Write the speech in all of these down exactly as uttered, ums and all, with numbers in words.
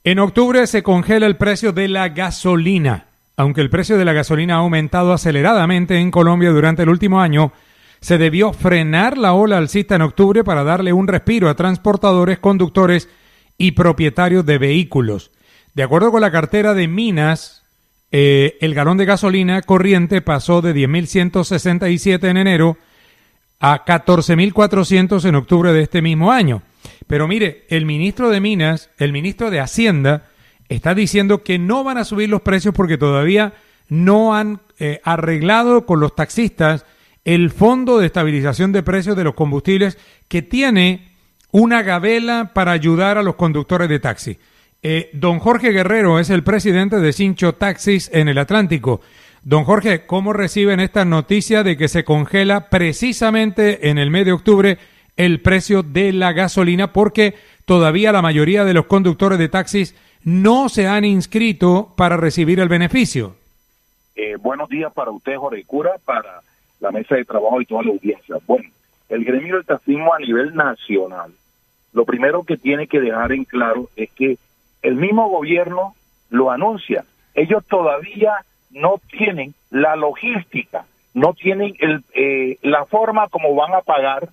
En octubre se congela el precio de la gasolina. Aunque el precio de la gasolina ha aumentado aceleradamente en Colombia durante el último año, se debió frenar la ola alcista en octubre para darle un respiro a transportadores, conductores y propietarios de vehículos. De acuerdo con la cartera de Minas, eh, el galón de gasolina corriente pasó de diez mil ciento sesenta y siete en enero a catorce mil cuatrocientos en octubre de este mismo año. Pero mire, el ministro de Minas, el ministro de Hacienda, está diciendo que no van a subir los precios porque todavía no han eh, arreglado con los taxistas el Fondo de Estabilización de Precios de los Combustibles, que tiene una gabela para ayudar a los conductores de taxi. Eh, don Jorge Guerrero es el presidente de Cincho Taxis en el Atlántico. Don Jorge, ¿cómo reciben esta noticia de que se congela precisamente en el mes de octubre el precio de la gasolina? Porque todavía la mayoría de los conductores de taxis no se han inscrito para recibir el beneficio. Eh, buenos días para usted, Jorge Cura, para la mesa de trabajo y toda la audiencia. Bueno, el gremio del taxismo a nivel nacional, lo primero que tiene que dejar en claro es que el mismo gobierno lo anuncia. Ellos todavía no tienen la logística, no tienen el, eh, la forma como van a pagar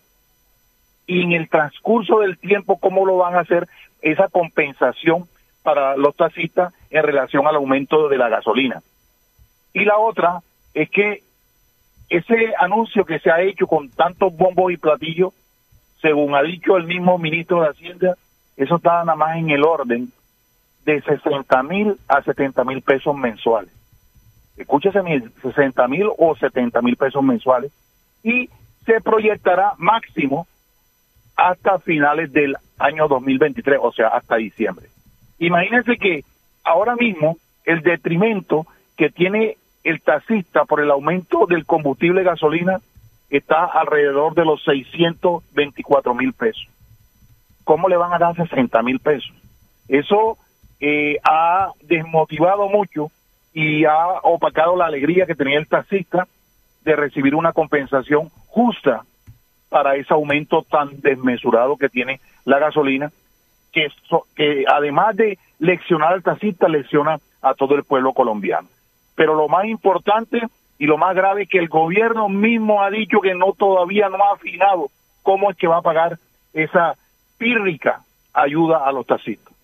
y en el transcurso del tiempo cómo lo van a hacer esa compensación para los taxistas en relación al aumento de la gasolina. Y la otra es que ese anuncio que se ha hecho con tantos bombos y platillos, según ha dicho el mismo ministro de Hacienda, eso está nada más en el orden de sesenta mil a setenta mil pesos mensuales. Escúchese, sesenta mil o setenta mil pesos mensuales, y se proyectará máximo hasta finales del año dos mil veintitrés, o sea, hasta diciembre. Imagínense que ahora mismo el detrimento que tiene el taxista por el aumento del combustible gasolina está alrededor de los seiscientos veinticuatro mil pesos. ¿Cómo le van a dar sesenta mil pesos? Eso eh, ha desmotivado mucho y ha opacado la alegría que tenía el taxista de recibir una compensación justa para ese aumento tan desmesurado que tiene la gasolina, que, so, que además de leccionar al taxista, lecciona a todo el pueblo colombiano. Pero lo más importante y lo más grave es que el gobierno mismo ha dicho que no todavía no ha afinado cómo es que va a pagar esa pírrica ayuda a los taxistas.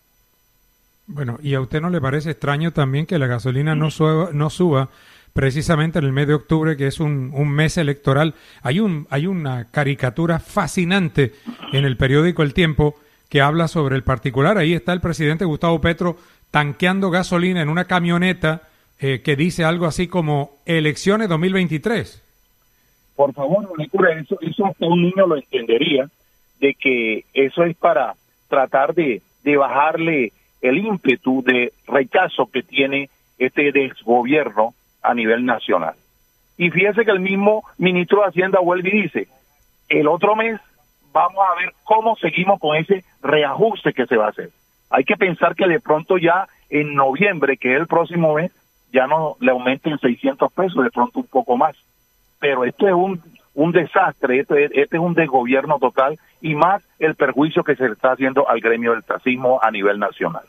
Bueno, ¿y a usted no le parece extraño también que la gasolina no suba, no suba precisamente en el mes de octubre, que es un, un mes electoral? Hay un hay una caricatura fascinante en el periódico El Tiempo que habla sobre el particular. Ahí está el presidente Gustavo Petro tanqueando gasolina en una camioneta eh, que dice algo así como elecciones dos mil veintitrés. Por favor, no le cure eso, eso hasta un niño lo entendería, de que eso es para tratar de, de bajarle el ímpetu de rechazo que tiene este desgobierno a nivel nacional. Y fíjese que el mismo ministro de Hacienda vuelve y dice, el otro mes vamos a ver cómo seguimos con ese reajuste que se va a hacer. Hay que pensar que de pronto ya en noviembre, que es el próximo mes, ya no le aumenten seiscientos pesos, de pronto un poco más. Pero esto es un, un desastre, esto es, este es un desgobierno total, y más el perjuicio que se le está haciendo al gremio del taxismo a nivel nacional.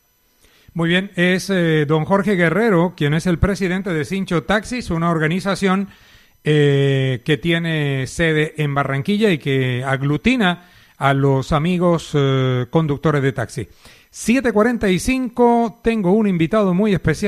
Muy bien, es eh, don Jorge Guerrero, quien es el presidente de Cincho Taxis, una organización eh, que tiene sede en Barranquilla y que aglutina a los amigos eh, conductores de taxi. siete cuarenta y cinco, tengo un invitado muy especial.